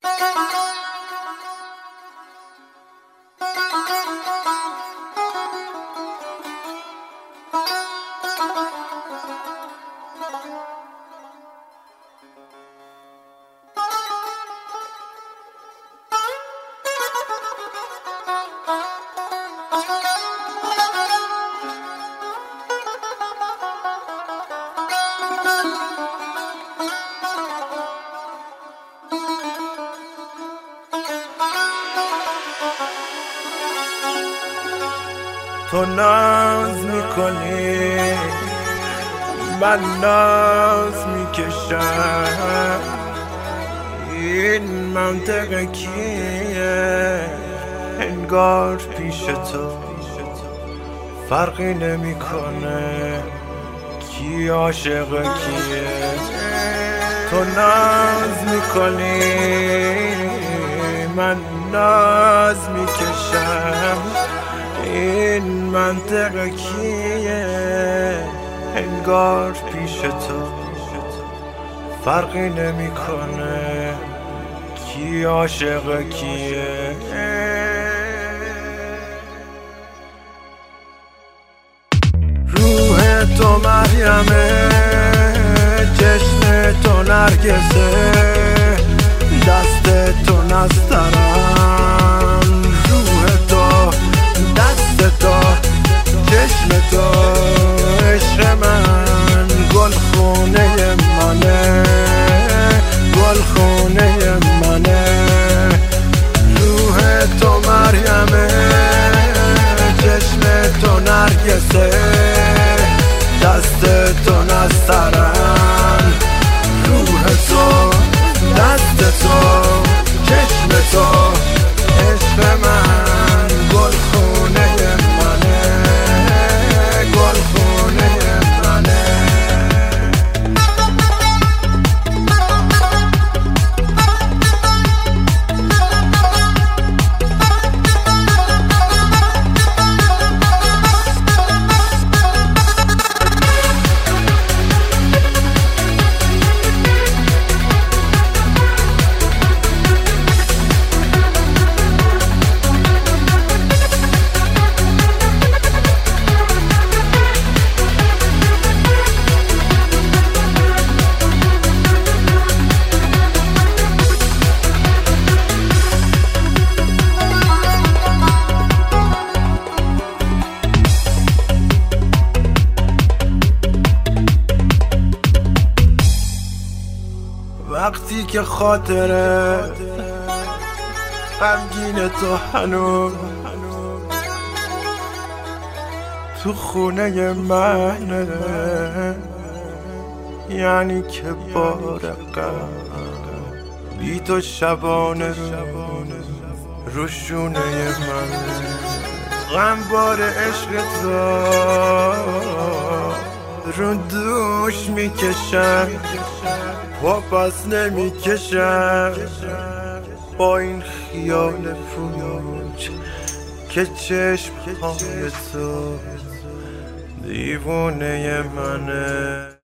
تو ناز میکنی من ناز میکشم، این منطقه کیه؟ انگار پیش تو فرقی نمیکنه کی عاشق کیه. تو ناز میکنی من ناز میکشم، این منطقه کیه؟ انگار پیش تو فرقی نمیکنه کی عاشق کیه. روح تو مریمه، چشم تو نرگسه، دست تو نسترم. روح تو، دست تو، چشم تو، عشق من گل خونه منه، گل خونه منه. روح تو مریمه، چشم تو نرگسه، دست تو نسترن. روح تو، دست تو، چشم تو، عشق من گل خونه منه، گل خونه منه. وقتی که خاطره غمگین تو هنوز تو خونه منه، یعنی که بار غم بی تو شبانه رو شونه منه. غم بار عشق تو رو دوش میکشم، پاس نمیکشم با این خیال پوچ که چشم های تو دیوونه منه.